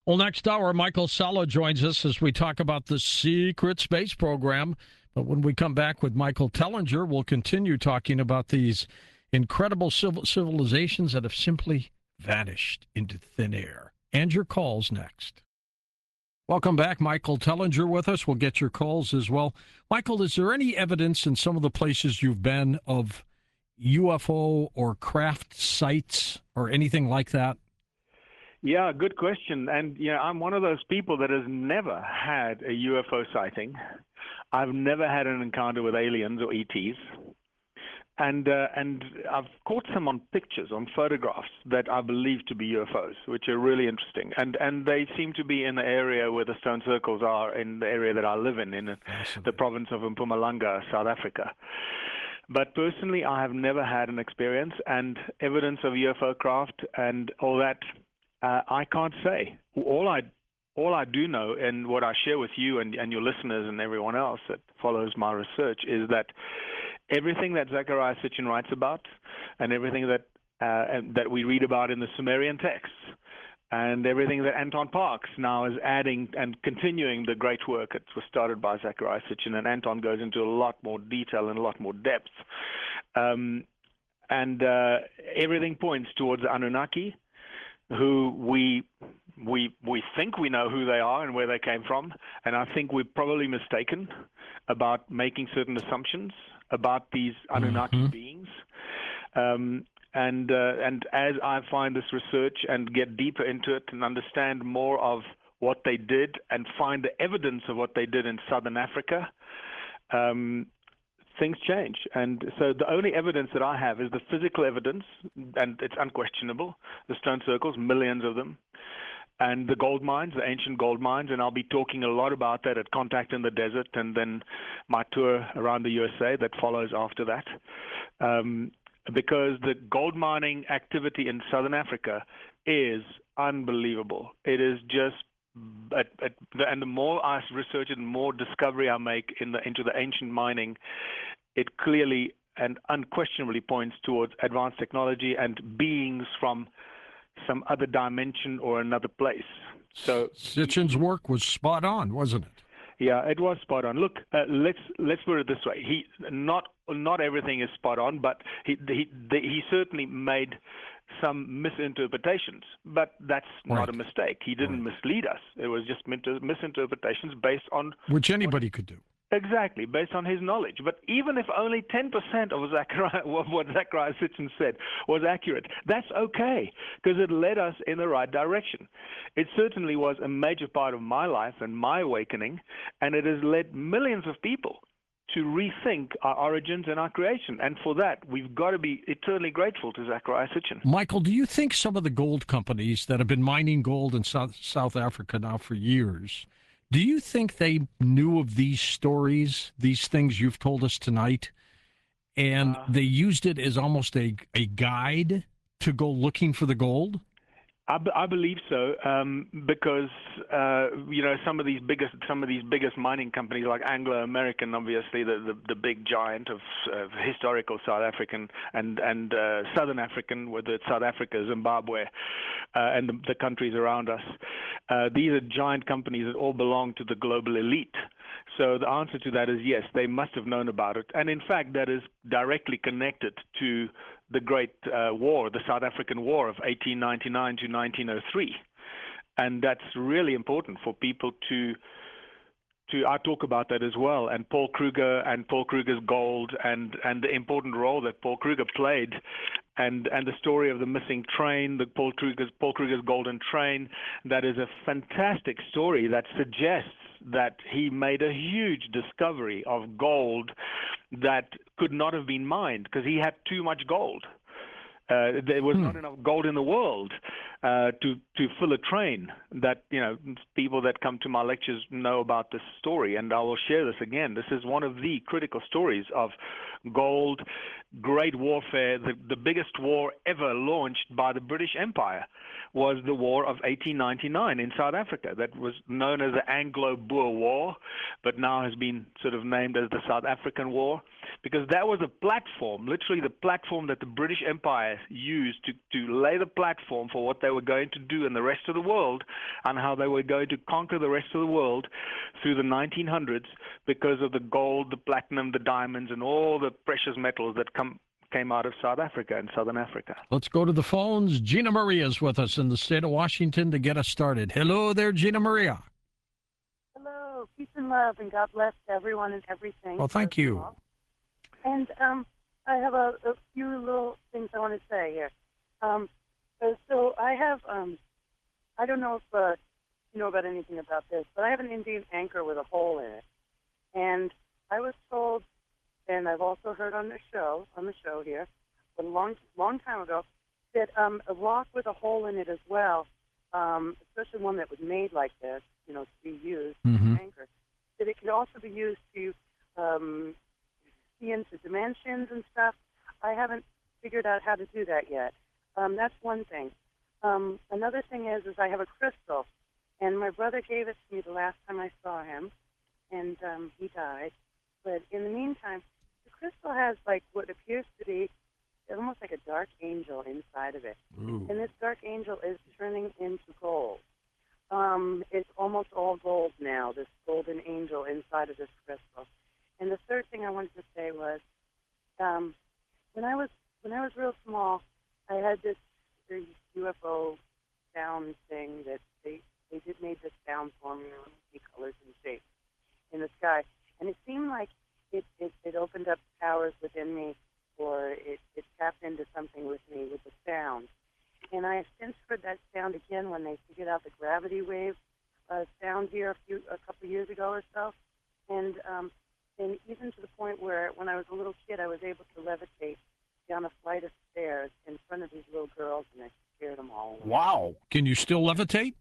Well, next hour, Michael Salla joins us as we talk about the secret space program. But when we come back with Michael Tellinger, we'll continue talking about these incredible civilizations that have simply vanished into thin air. And your calls next. Welcome back. Michael Tellinger with us. We'll get your calls as well. Michael, is there any evidence in some of the places you've been of UFO or craft sites or anything like that? Yeah, good question. And I'm one of those people that has never had a UFO sighting. I've never had an encounter with aliens or ETs. And I've caught some on pictures, on photographs that I believe to be UFOs, which are really interesting. And they seem to be in the area where the stone circles are, in the area that I live in the province of Mpumalanga, South Africa. But personally, I have never had an experience, and evidence of UFO craft and all that, I can't say. All I do know, and what I share with you and your listeners and everyone else that follows my research, is that everything that Zecharia Sitchin writes about, and everything that we read about in the Sumerian texts, and everything that Anton Parks now is adding and continuing the great work that was started by Zecharia Sitchin, and Anton goes into a lot more detail and a lot more depth. Everything points towards the Anunnaki, who we think we know who they are and where they came from, and I think we're probably mistaken about making certain assumptions about these Anunnaki beings. And as I find this research and get deeper into it and understand more of what they did and find the evidence of what they did in Southern Africa, things change. And so the only evidence that I have is the physical evidence, and it's unquestionable, the stone circles, millions of them, and the gold mines, the ancient gold mines, and I'll be talking a lot about that at Contact in the Desert, and then my tour around the USA that follows after that. Because the gold mining activity in Southern Africa is unbelievable. It is just, and the more I research it, the more discovery I make into the ancient mining, it clearly and unquestionably points towards advanced technology and beings from some other dimension or another place. So Sitchin's work was spot on, wasn't it? Yeah, it was spot on. Look, let's put it this way: not everything is spot on, but he certainly made some misinterpretations. But that's not a mistake. He didn't mislead us. It was just misinterpretations based on which anybody could do. Exactly, based on his knowledge. But even if only 10% of what Zecharia Sitchin said was accurate, that's okay, because it led us in the right direction. It certainly was a major part of my life and my awakening, and it has led millions of people to rethink our origins and our creation. And for that, we've got to be eternally grateful to Zecharia Sitchin. Michael, do you think some of the gold companies that have been mining gold in South Africa now for years, do you think they knew of these stories, these things you've told us tonight, and they used it as almost a guide to go looking for the gold? I believe so, because some of these biggest mining companies like Anglo American, obviously the big giant of historical South African and Southern African, whether it's South Africa, Zimbabwe, and the countries around us. These are giant companies that all belong to the global elite. So the answer to that is yes, they must have known about it. And in fact, that is directly connected to the Great War, the South African War of 1899 to 1903. And that's really important for people to I talk about that as well, and Paul Kruger and Paul Kruger's gold and the important role that Paul Kruger played, and the story of the missing train, the Paul Kruger's golden train. That is a fantastic story that suggests that he made a huge discovery of gold that could not have been mined because he had too much gold. There was not enough gold in the world to fill a train. That, people that come to my lectures know about this story, and I will share this again. This is one of the critical stories of gold, great warfare. The biggest war ever launched by the British Empire was the War of 1899 in South Africa. That was known as the Anglo-Boer War, but now has been sort of named as the South African War. because that was a platform, literally the platform that the British Empire used to lay the platform for what they were going to do in the rest of the world and how they were going to conquer the rest of the world through the 1900s because of the gold, the platinum, the diamonds, and all the precious metals that came out of South Africa and Southern Africa. Let's go to the phones. Gina Maria is with us in the state of Washington to get us started. Hello there, Gina Maria. Hello, peace and love, and God bless everyone and everything. Well, thank you. And I have a few little things I want to say here. So I have, I don't know if you know about anything about this, but I have an Indian anchor with a hole in it. And I was told, and I've also heard on the show here, a long time ago, that a rock with a hole in it as well, especially one that was made like this, to be used as an anchor, that it could also be used to see into dimensions and stuff. I haven't figured out how to do that yet. That's one thing. Another thing is I have a crystal, and my brother gave it to me the last time I saw him, and he died. But in the meantime, the crystal has like what appears to be almost like a dark angel inside of it. Ooh. And this dark angel is turning into gold. It's almost all gold now, this golden angel inside of this crystal. And the third thing I wanted to say was, when I was real small, I had this UFO sound thing that they made this sound for me, colors and shapes in the sky, and it seemed like it opened up powers within me, or it tapped into something with me with the sound. And I have since heard that sound again when they figured out the gravity wave sound here a couple of years ago or so, and even to the point where when I was a little kid, I was able to levitate down a flight of stairs in front of these little girls, and I scared them all away. Wow. Can you still levitate?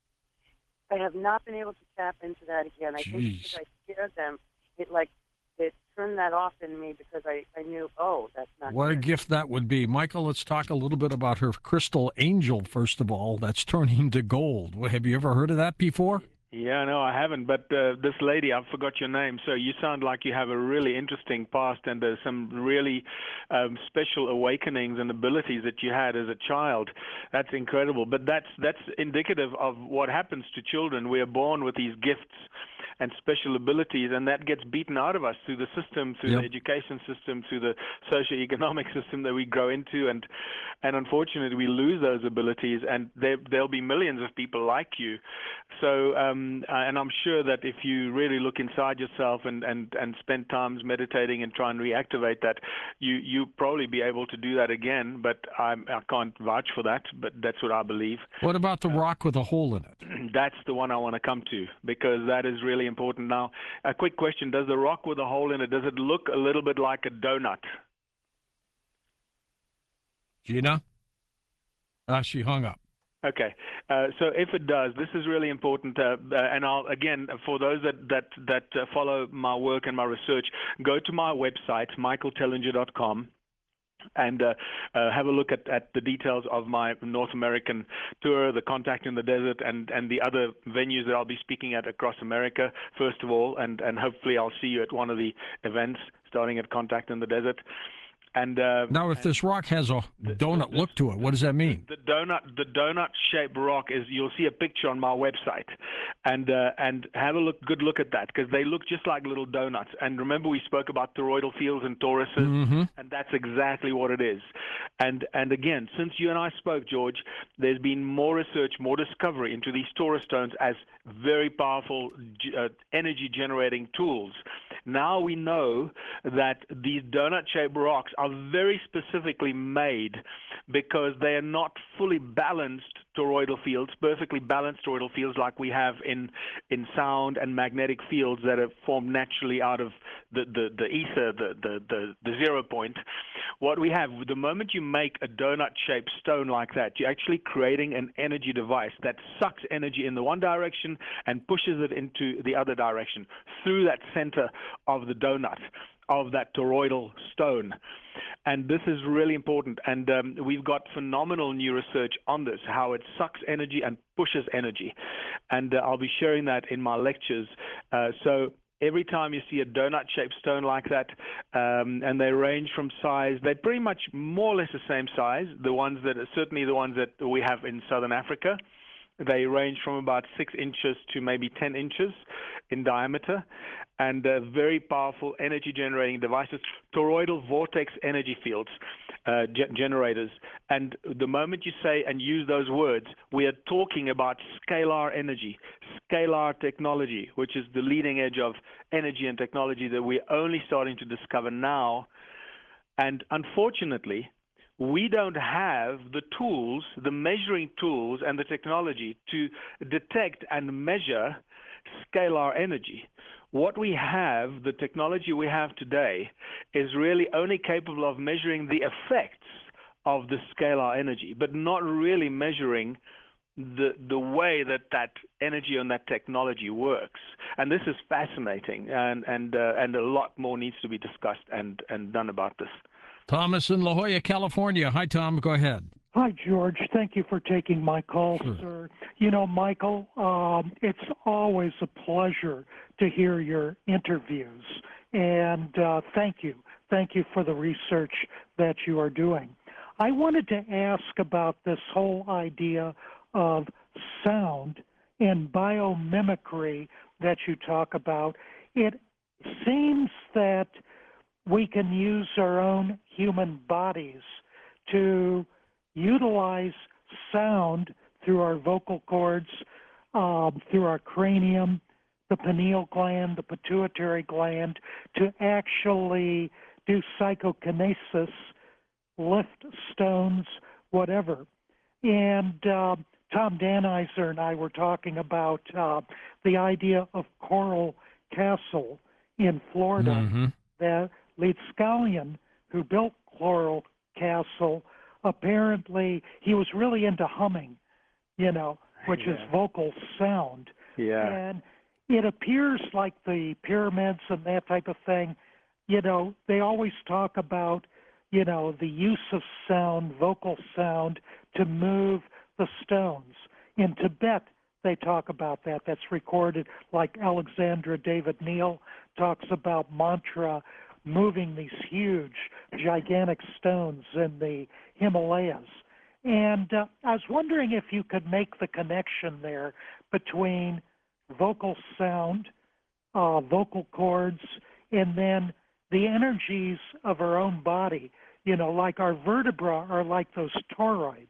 I have not been able to tap into that again. I think because I scared them, it turned that off in me because I knew, that's not What a good. gift that would be. Michael, let's talk a little bit about her crystal angel, first of all, that's turning to gold. Have you ever heard of that before? Yeah, no, I haven't. But this lady, I forgot your name. So you sound like you have a really interesting past, and there's some really special awakenings and abilities that you had as a child. That's incredible. But that's indicative of what happens to children. We are born with these gifts and special abilities, and that gets beaten out of us through the system, through the education system, through the socioeconomic system that we grow into, and unfortunately we lose those abilities, and there'll be millions of people like you. So, and I'm sure that if you really look inside yourself and spend times meditating and try and reactivate that, you probably be able to do that again, but I can't vouch for that, but that's what I believe. What about the rock with a hole in it? That's the one I want to come to, because that is really important. Now, a quick question. Does the rock with a hole in it, does it look a little bit like a donut? Gina? She hung up. Okay, so if it does, this is really important, and I'll, again, for those that follow my work and my research, go to my website, michaeltellinger.com, and have a look at the details of my North American tour, the Contact in the Desert, and the other venues that I'll be speaking at across America, first of all, and hopefully I'll see you at one of the events starting at Contact in the Desert. And now, if this rock has a donut look to it, what does that mean? The donut-shaped rock is, you'll see a picture on my website, and have a good look at that, because they look just like little donuts. And remember, we spoke about toroidal fields and toruses, and that's exactly what it is. And again, since you and I spoke, George, there's been more research, more discovery into these torus stones as very powerful energy-generating tools. Now we know that these donut-shaped rocks are very specifically made because they are not fully balanced toroidal fields, perfectly balanced toroidal fields like we have in sound and magnetic fields that are formed naturally out of the ether, the 0 point. What we have, the moment you make a donut-shaped stone like that, you're actually creating an energy device that sucks energy in the one direction and pushes it into the other direction through that center of the donut, of that toroidal stone. And this is really important, and we've got phenomenal new research on this, how it sucks energy and pushes energy, and I'll be sharing that in my lectures. So every time you see a donut-shaped stone like that, and they range from size, they're pretty much more or less the same size. Certainly the ones that we have in Southern Africa, they range from about 6 inches to maybe 10 inches in diameter, and very powerful energy-generating devices, toroidal vortex energy fields, generators. And the moment you say and use those words, we are talking about scalar energy, scalar technology, which is the leading edge of energy and technology that we're only starting to discover now. And unfortunately, we don't have the tools, the measuring tools and the technology to detect and measure scalar energy. What we have, the technology we have today, is really only capable of measuring the effects of the scalar energy, but not really measuring the way that energy and that technology works. And this is fascinating, and a lot more needs to be discussed and done about this. Thomas in La Jolla, California. Hi, Tom. Go ahead. Hi, George. Thank you for taking my call, sir. You know, Michael, it's always a pleasure to hear your interviews. And thank you. Thank you for the research that you are doing. I wanted to ask about this whole idea of sound and biomimicry that you talk about. It seems that we can use our own human bodies to utilize sound through our vocal cords, through our cranium, the pineal gland, the pituitary gland, to actually do psychokinesis, lift stones, whatever. And Tom Danizer and I were talking about the idea of Coral Castle in Florida, that Lead Scallion, who built Coral Castle, apparently he was really into humming, which is vocal sound. Yeah. And it appears like the pyramids and that type of thing, they always talk about, the use of sound, vocal sound, to move the stones. In Tibet, they talk about that. That's recorded, like Alexandra David Neal talks about mantra, moving these huge, gigantic stones in the Himalayas. And I was wondering if you could make the connection there between vocal sound, vocal cords, and then the energies of our own body. Like our vertebrae are like those toroids,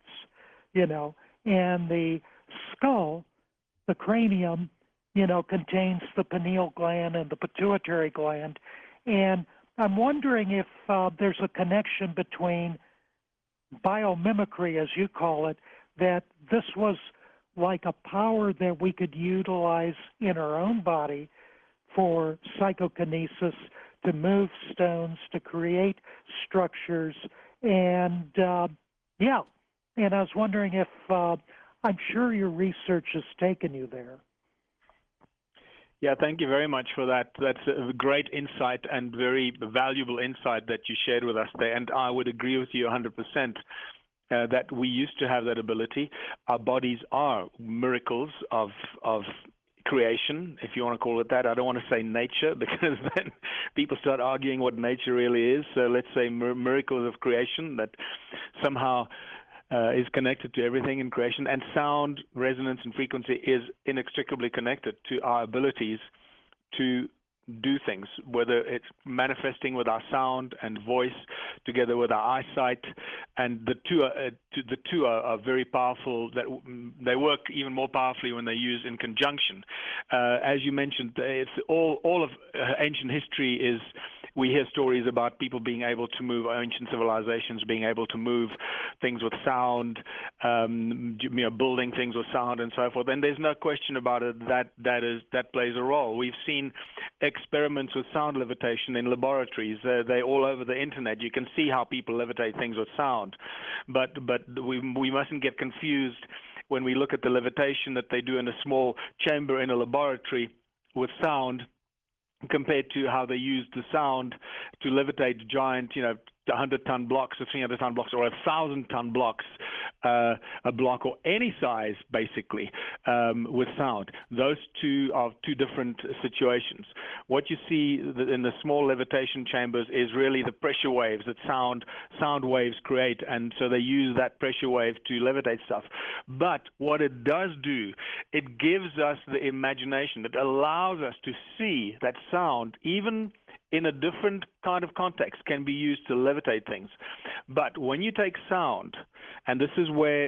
and the skull, the cranium, contains the pineal gland and the pituitary gland. And I'm wondering if there's a connection between biomimicry, as you call it, that this was like a power that we could utilize in our own body for psychokinesis, to move stones, to create structures. And and I was wondering if, I'm sure your research has taken you there. Yeah, thank you very much for that. That's a great insight and very valuable insight that you shared with us there. And I would agree with you 100% that we used to have that ability. Our bodies are miracles of creation, if you want to call it that. I don't want to say nature, because then people start arguing what nature really is. So let's say miracles of creation that somehow is connected to everything in creation, and sound, resonance, and frequency is inextricably connected to our abilities to do things, whether it's manifesting with our sound and voice together with our eyesight, and the two are very powerful. That they work even more powerfully when they're used in conjunction. As you mentioned, it's all of ancient history is. We hear stories about people being able to move, ancient civilizations being able to move things with sound, building things with sound and so forth. And there's no question about it that plays a role. We've seen experiments with sound levitation in laboratories. They're all over the internet. You can see how people levitate things with sound. But we mustn't get confused when we look at the levitation that they do in a small chamber in a laboratory with sound, compared to how they use the sound to levitate giant, 100-ton blocks or 300-ton blocks or 1,000-ton blocks, a block or any size, basically, with sound. Those two are two different situations. What you see in the small levitation chambers is really the pressure waves that sound waves create, and so they use that pressure wave to levitate stuff. But what it does do, it gives us the imagination. It allows us to see that sound, even in a different kind of context, can be used to levitate things. But when you take sound, and this is where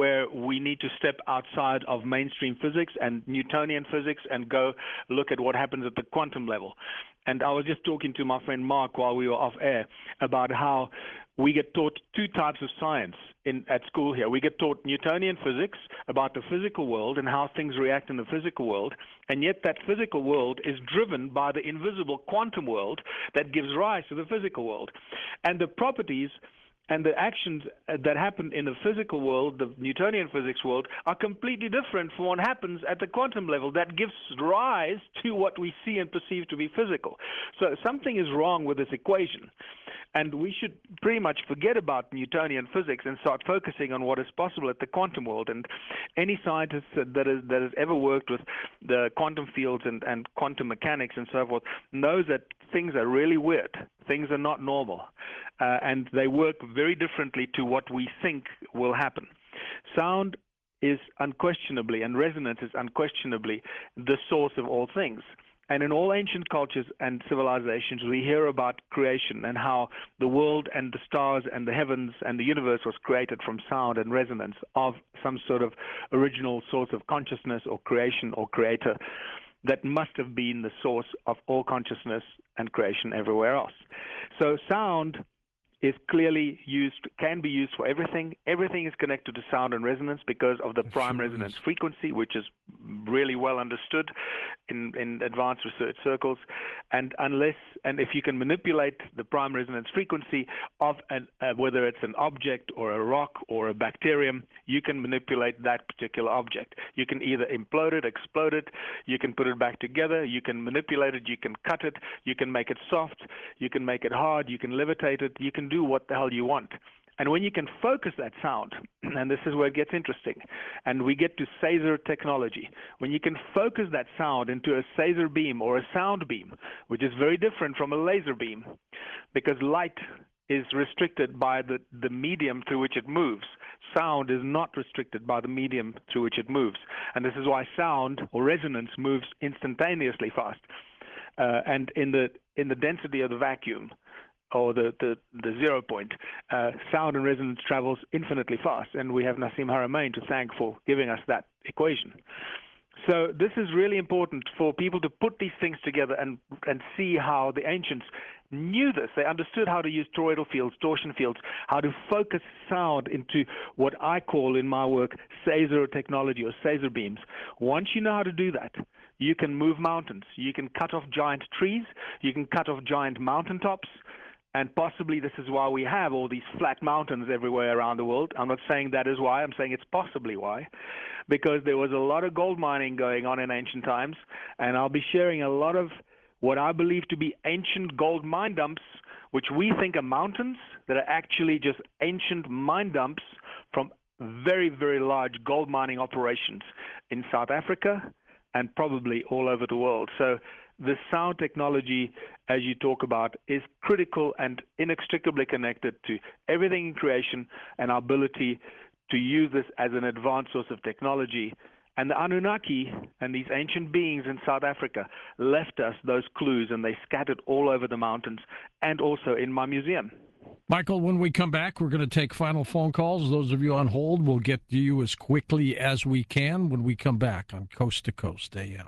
we need to step outside of mainstream physics and Newtonian physics and go look at what happens at the quantum level. And I was just talking to my friend Mark while we were off air about how we get taught two types of science at school here. We get taught Newtonian physics about the physical world and how things react in the physical world, and yet that physical world is driven by the invisible quantum world that gives rise to the physical world. And the properties and the actions that happen in the physical world, the Newtonian physics world, are completely different from what happens at the quantum level that gives rise to what we see and perceive to be physical. So something is wrong with this equation. And we should pretty much forget about Newtonian physics and start focusing on what is possible at the quantum world. And any scientist that has ever worked with the quantum fields and quantum mechanics and so forth knows that things are really weird. Things are not normal. And they work very differently to what we think will happen. Sound is unquestionably, and resonance is unquestionably, the source of all things. And in all ancient cultures and civilizations, we hear about creation and how the world and the stars and the heavens and the universe was created from sound and resonance of some sort of original source of consciousness or creation or creator that must have been the source of all consciousness and creation everywhere else. So sound is clearly used, can be used for everything. Everything is connected to sound and resonance because of the prime resonance frequency, which is really well understood in advanced research circles. And if you can manipulate the prime resonance frequency of whether it's an object or a rock or a bacterium, you can manipulate that particular object. You can either implode it, explode it, you can put it back together, you can manipulate it, you can cut it, you can make it soft, you can make it hard, you can levitate it, you can do what the hell you want. And when you can focus that sound, and this is where it gets interesting, and we get to Caesar technology, when you can focus that sound into a Caesar beam or a sound beam, which is very different from a laser beam, because light is restricted by the medium through which it moves. Sound is not restricted by the medium through which it moves. And this is why sound or resonance moves instantaneously fast. And in the density of the vacuum, or the 0 point, sound and resonance travels infinitely fast, and we have Nassim Haramein to thank for giving us that equation. So this is really important for people to put these things together and see how the ancients knew this. They understood how to use toroidal fields, torsion fields, how to focus sound into what I call in my work Caesar technology or Caesar beams. Once you know how to do that, you can move mountains. You can cut off giant trees. You can cut off giant mountaintops. And possibly this is why we have all these flat mountains everywhere around the world. I'm not saying that is why. I'm saying it's possibly why. Because there was a lot of gold mining going on in ancient times. And I'll be sharing a lot of what I believe to be ancient gold mine dumps, which we think are mountains, that are actually just ancient mine dumps from very, very large gold mining operations in South Africa and probably all over the world. So the sound technology, as you talk about, is critical and inextricably connected to everything in creation and our ability to use this as an advanced source of technology. And the Anunnaki and these ancient beings in South Africa left us those clues, and they scattered all over the mountains and also in my museum. Michael, when we come back, we're going to take final phone calls. Those of you on hold, we'll get to you as quickly as we can when we come back on Coast to Coast AM.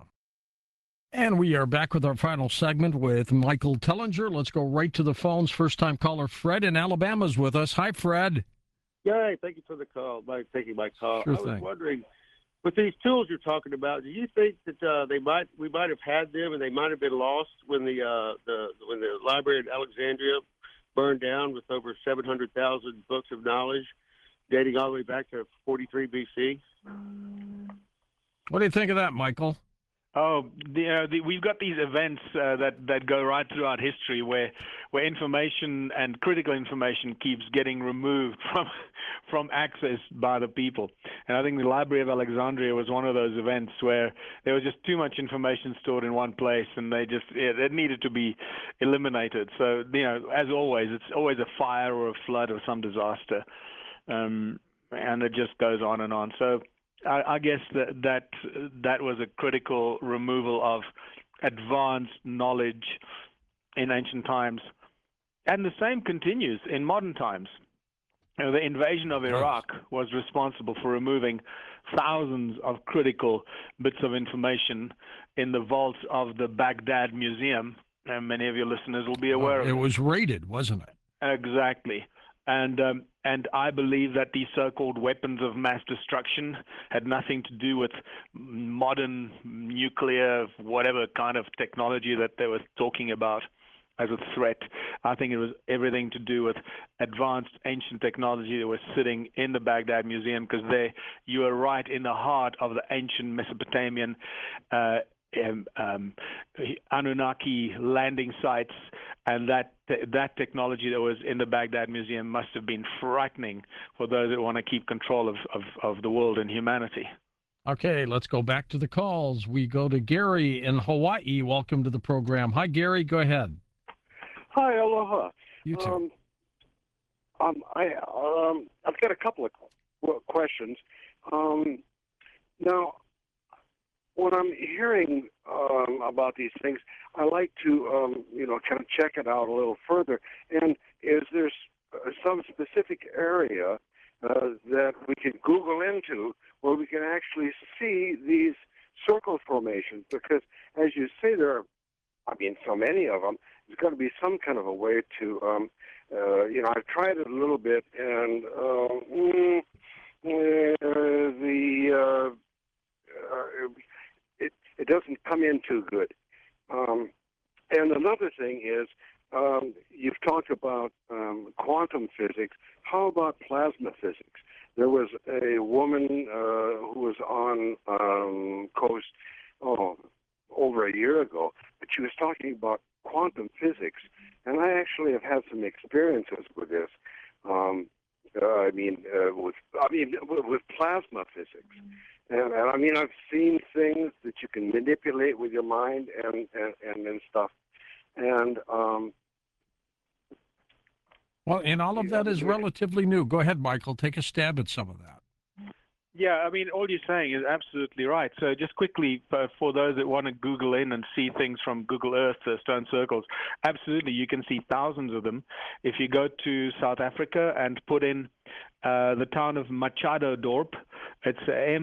And we are back with our final segment with Michael Tellinger. Let's go right to the phones. First-time caller Fred in Alabama is with us. Hi, Fred. Yeah, thank you for the call, by taking my call. Sure I was thing. wondering, with these tools you're talking about, do you think that we might have had them and they might have been lost when the library at Alexandria burned down with over 700,000 books of knowledge, dating all the way back to 43 BC? What do you think of that, Michael? Oh, we've got these events that go right throughout history where information and critical information keeps getting removed from access by the people. And I think the Library of Alexandria was one of those events where there was just too much information stored in one place, and it needed to be eliminated. So as always, it's always a fire or a flood or some disaster, and it just goes on and on. So I guess that was a critical removal of advanced knowledge in ancient times, and the same continues in modern times. The invasion of Iraq was responsible for removing thousands of critical bits of information in the vaults of the Baghdad Museum, and many of your listeners will be aware of it. It was raided, wasn't it? Exactly. And I believe that these so-called weapons of mass destruction had nothing to do with modern nuclear, whatever kind of technology that they were talking about as a threat. I think it was everything to do with advanced ancient technology that was sitting in the Baghdad Museum, because you are right in the heart of the ancient Mesopotamian Anunnaki landing sites, and that technology that was in the Baghdad Museum must have been frightening for those that want to keep control of the world and humanity. Okay, let's go back to the calls. We go to Gary in Hawaii. Welcome to the program. Hi, Gary. Go ahead. Hi, aloha. You too. I've got a couple of questions. Now, when I'm hearing about these things, I like to, kind of check it out a little further. And is there some specific area that we can Google into where we can actually see these circle formations? Because, as you say, there are, so many of them. There's got to be some kind of a way to, I've tried it a little bit, and it doesn't come in too good. And another thing is, you've talked about quantum physics. How about plasma physics? There was a woman who was on Coast over a year ago, but she was talking about quantum physics, and I actually have had some experiences with this. With plasma physics. And I've seen things that you can manipulate with your mind and stuff. And well, and all of that is relatively new. Go ahead, Michael. Take a stab at some of that. Yeah, all you're saying is absolutely right. So just quickly, for those that want to Google in and see things from Google Earth, stone circles, absolutely, you can see thousands of them. If you go to South Africa and put in the town of Machado Dorp, it's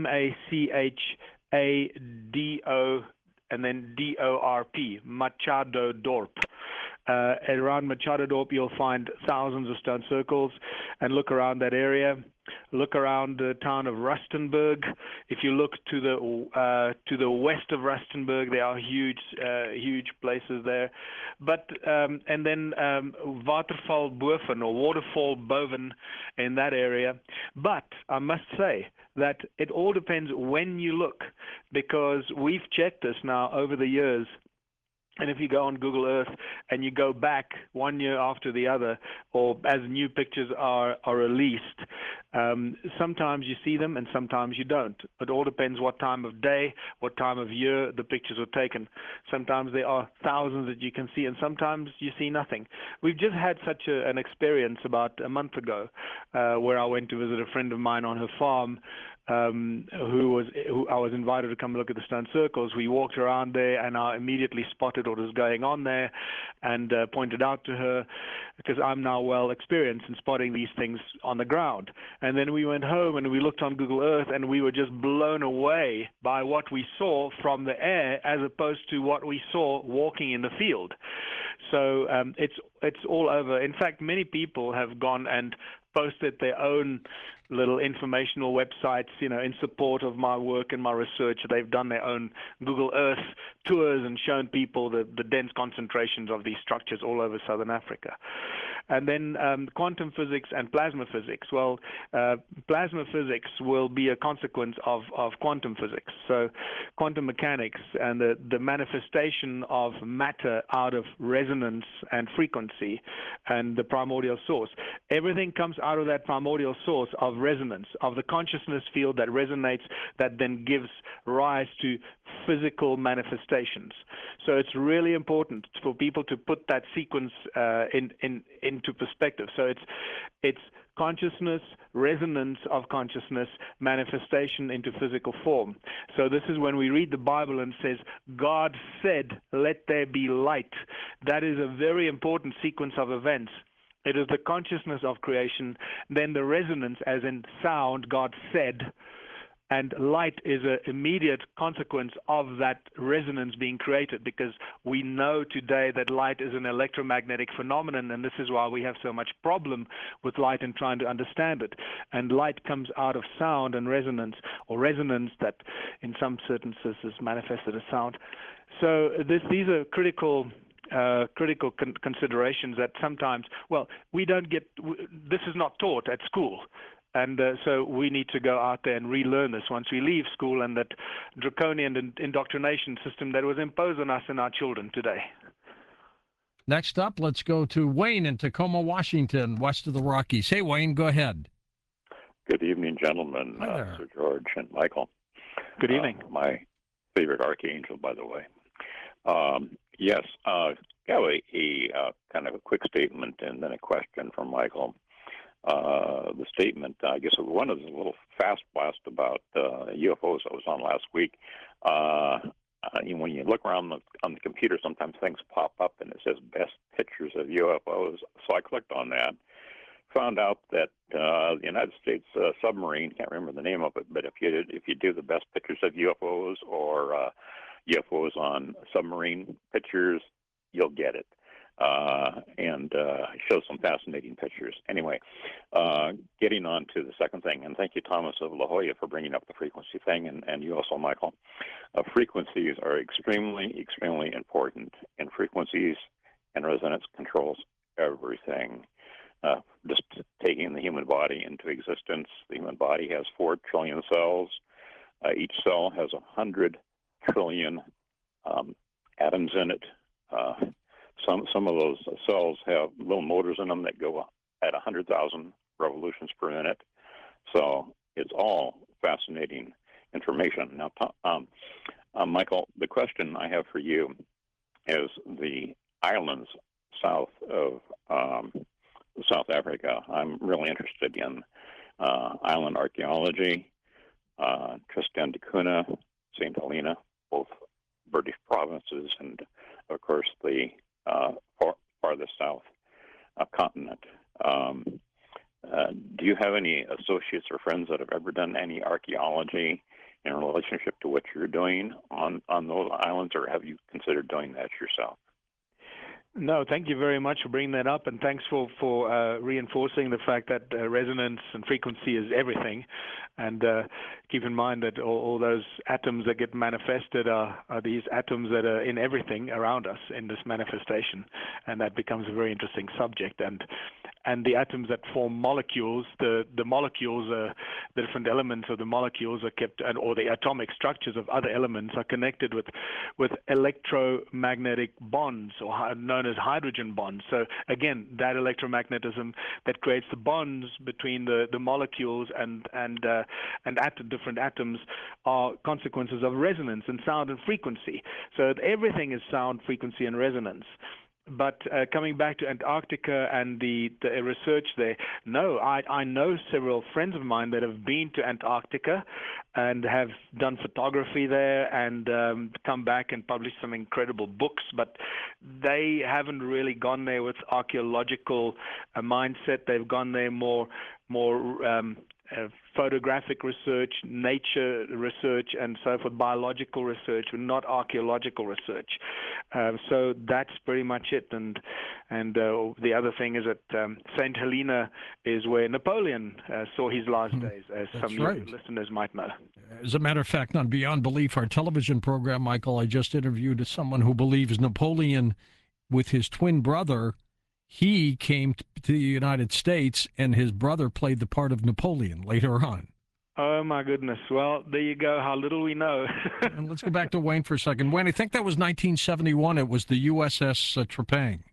Machado and then D-O-R-P, Machado Dorp. Around Machado Dorp, you'll find thousands of stone circles, and look around that area. Look around the town of Rustenburg. If you look to the west of Rustenburg, there are huge places there. But and then Waterval Boven or Waterfall Boven in that area. But I must say that it all depends when you look, because we've checked this now over the years. And if you go on Google Earth and you go back 1 year after the other, or as new pictures are released, sometimes you see them and sometimes you don't. It all depends what time of day, what time of year the pictures were taken. Sometimes there are thousands that you can see, and sometimes you see nothing. We've just had such an experience about a month ago where I went to visit a friend of mine on her farm, who I was invited to come look at the stone circles. We walked around there, and I immediately spotted what was going on there, and pointed out to her, because I'm now well experienced in spotting these things on the ground. And then we went home and we looked on Google Earth, and we were just blown away by what we saw from the air, as opposed to what we saw walking in the field. So it's all over. In fact, many people have gone and posted their own little informational websites, in support of my work and my research. They've done their own Google Earth tours and shown people the dense concentrations of these structures all over southern Africa. And then quantum physics and plasma physics. Well, plasma physics will be a consequence of quantum physics. So quantum mechanics and the manifestation of matter out of resonance and frequency and the primordial source. Everything comes out of that primordial source of resonance, of the consciousness field that resonates, that then gives rise to physical manifestations. So it's really important for people to put that sequence into perspective. So it's consciousness, resonance of consciousness, manifestation into physical form. So this is when we read the Bible and it says, God said, let there be light. That is a very important sequence of events. It is the consciousness of creation, then the resonance, as in sound, God said, and light is an immediate consequence of that resonance being created, because we know today that light is an electromagnetic phenomenon, and this is why we have so much problem with light and trying to understand it. And light comes out of sound and resonance, or resonance that in some certain senses is manifested as sound. So these are critical considerations that sometimes, we don't get, this is not taught at school. And so we need to go out there and relearn this once we leave school, and that draconian indoctrination system that was imposed on us and our children today. Next up, let's go to Wayne in Tacoma, Washington, west of the Rockies. Hey, Wayne, go ahead. Good evening, gentlemen. Hi there. Sir George and Michael. Good evening. My favorite archangel, by the way. Yes, got a kind of a quick statement and then a question from Michael. The statement, I guess one is a little fast blast about UFOs I was on last week. When you look around on the computer, sometimes things pop up and it says best pictures of UFOs. So I clicked on that, found out that the United States submarine, can't remember the name of it, but if you do the best pictures of UFOs or UFOs on submarine pictures, you'll get it. And shows some fascinating pictures. Anyway, getting on to the second thing, and thank you, Thomas of La Jolla, for bringing up the frequency thing, and you also, Michael. Frequencies are extremely, extremely important, and frequencies and resonance controls everything. Just taking the human body into existence, the human body has 4 trillion cells. Each cell has 100 trillion atoms in it. Some of those cells have little motors in them that go at 100,000 revolutions per minute. So it's all fascinating information. Now, Michael, the question I have for you is the islands south of South Africa. I'm really interested in island archaeology, Tristan da Cunha, St. Helena, both British provinces, and, of course, the farthest south continent. Do you have any associates or friends that have ever done any archaeology in relationship to what you're doing on those islands, or have you considered doing that yourself? No, thank you very much for bringing that up, and thanks for reinforcing the fact that resonance and frequency is everything. And keep in mind that all those atoms that get manifested are these atoms that are in everything around us in this manifestation, and that becomes a very interesting subject. And the atoms that form molecules, the molecules, the different elements of the molecules are kept, or the atomic structures of other elements are connected with electromagnetic bonds, or known as hydrogen bonds. So again, that electromagnetism that creates the bonds between the molecules and different atoms are consequences of resonance and sound and frequency. So everything is sound, frequency, and resonance. But coming back to Antarctica and the research there, no, I know several friends of mine that have been to Antarctica and have done photography there and come back and published some incredible books, but they haven't really gone there with archaeological mindset. They've gone there more photographic research, nature research, and so forth, biological research, not archaeological research. So that's pretty much it. And the other thing is that St. Helena is where Napoleon saw his last days, as some listeners might know. As a matter of fact, on Beyond Belief, our television program, Michael, I just interviewed someone who believes Napoleon, with his twin brother, he came to the United States, and his brother played the part of Napoleon later on. Oh, my goodness. Well, there you go. How little we know. And let's go back to Wayne for a second. Wayne, I think that was 1971. It was the USS Trepang.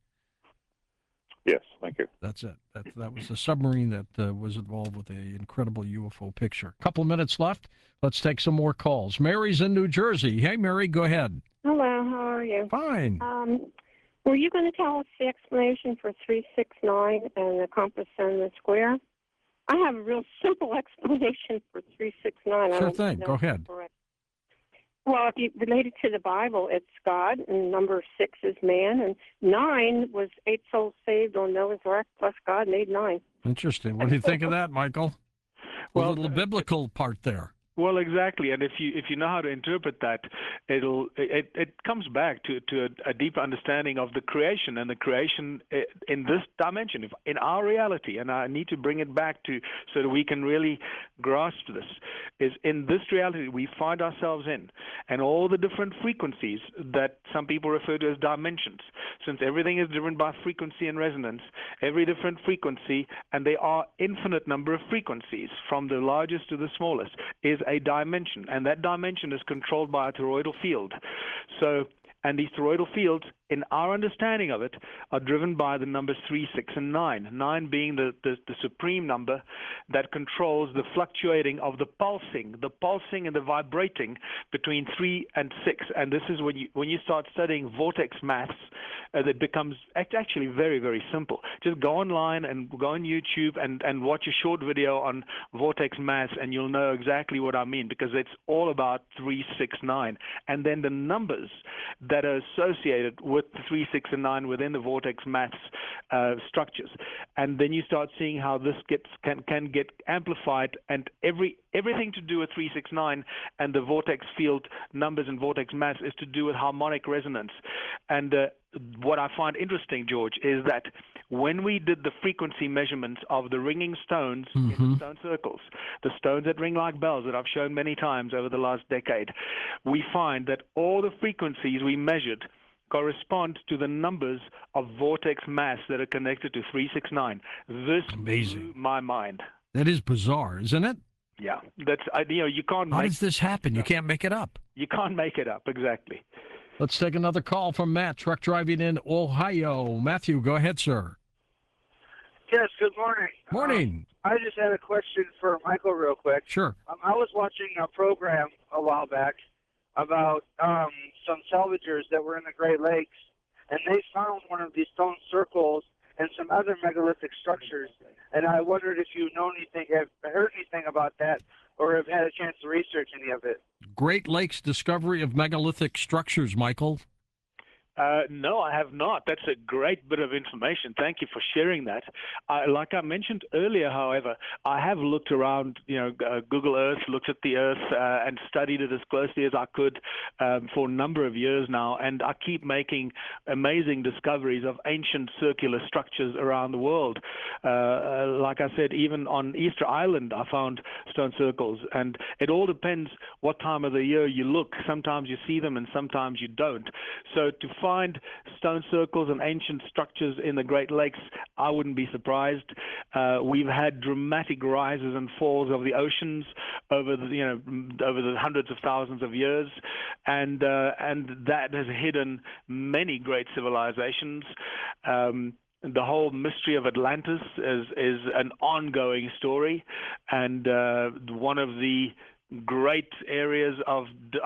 Yes, thank you. That's it. That was the submarine that was involved with an incredible UFO picture. A couple of minutes left. Let's take some more calls. Mary's in New Jersey. Hey, Mary, go ahead. Hello, how are you? Fine. Were you going to tell us the explanation for 369 and the compass and the square? I have a real simple explanation for 369. Sure thing. Go ahead. Well, if you relate it to the Bible, it's God, and number 6 is man, and 9 was 8 souls saved on Noah's Ark, plus God made 9. Interesting. What do you think of that, Michael? Well, a little biblical part there. Well, exactly, and if you know how to interpret that, it comes back to a deeper understanding of the creation, and the creation in this dimension, in our reality. And I need to bring it back to so that we can really grasp this. Is in this reality we find ourselves in, and all the different frequencies that some people refer to as dimensions. Since everything is driven by frequency and resonance, every different frequency, and there are infinite number of frequencies from the largest to the smallest, is a dimension, and that dimension is controlled by a toroidal field. And these toroidal fields, in our understanding of it, are driven by the numbers 3, 6, and 9. 9 being the supreme number that controls the fluctuating of the pulsing and the vibrating between 3 and 6. And this is when you start studying vortex maths, that becomes actually very, very simple. Just go online and go on YouTube and watch a short video on vortex maths, and you'll know exactly what I mean, because it's all about 3, 6, 9. And then the numbers that are associated with the 3, 6, and 9 within the vortex maths structures. And then you start seeing how this can get amplified, and everything to do with 3, 6, 9 and the vortex field numbers and vortex maths is to do with harmonic resonance. And what I find interesting, George, is that when we did the frequency measurements of the ringing stones in the stone circles, the stones that ring like bells that I've shown many times over the last decade, we find that all the frequencies we measured correspond to the numbers of vortex mass that are connected to 369. This blew my mind. That is bizarre, isn't it? Yeah, that's you can't. How does this happen? You can't make it up. You can't make it up, exactly. Let's take another call from Matt, truck driving in Ohio. Matthew, go ahead, sir. Yes, good morning. Morning. I just had a question for Michael real quick. Sure. I was watching a program a while back about some salvagers that were in the Great Lakes, and they found one of these stone circles and some other megalithic structures. And I wondered if you know anything, have heard anything about that, or have had a chance to research any of it. Great Lakes discovery of megalithic structures, Michael. No, I have not. That's a great bit of information. Thank you for sharing that. Like I mentioned earlier, however, I have looked around, Google Earth, looked at the Earth and studied it as closely as I could for a number of years now, and I keep making amazing discoveries of ancient circular structures around the world. Like I said, even on Easter Island, I found stone circles, and it all depends what time of the year you look. Sometimes you see them and sometimes you don't. So to find stone circles and ancient structures in the Great Lakes, I wouldn't be surprised. We've had dramatic rises and falls of the oceans over the hundreds of thousands of years, and that has hidden many great civilizations. The whole mystery of Atlantis is an ongoing story, and one of the great areas of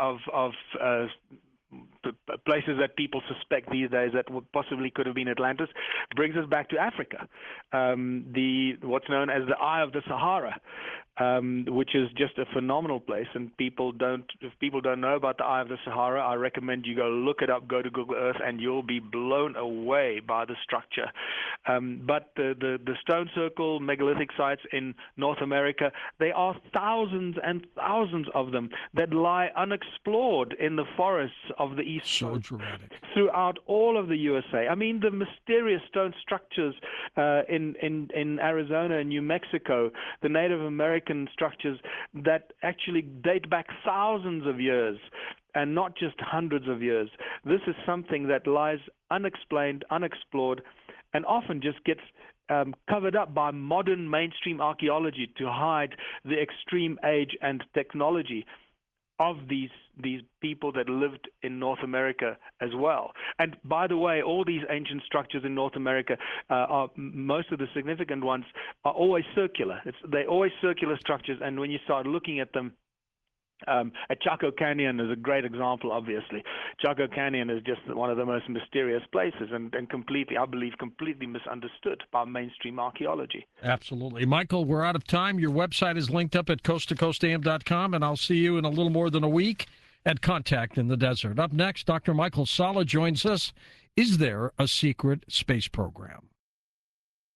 places that people suspect these days that possibly could have been Atlantis brings us back to Africa, what's known as the Eye of the Sahara. which is just a phenomenal place. And if people don't know about the Eye of the Sahara, I recommend you go look it up, go to Google Earth, and you'll be blown away by the structure. But the Stone Circle megalithic sites in North America, there are thousands and thousands of them that lie unexplored in the forests of the East Coast, throughout all of the USA. I mean, the mysterious stone structures in Arizona and New Mexico, the Native American structures that actually date back thousands of years and not just hundreds of years. This is something that lies unexplained, unexplored, and often just gets covered up by modern mainstream archaeology to hide the extreme age and technology of these people that lived in North America as well. And by the way, all these ancient structures in North America, most of the significant ones are always circular. They're always circular structures, and when you start looking at them, at Chaco Canyon is a great example, obviously. Chaco Canyon is just one of the most mysterious places and completely, I believe, completely misunderstood by mainstream archaeology. Absolutely. Michael, we're out of time. Your website is linked up at coasttocoastam.com, and I'll see you in a little more than a week at Contact in the Desert. Up next, Dr. Michael Salla joins us. Is there a secret space program?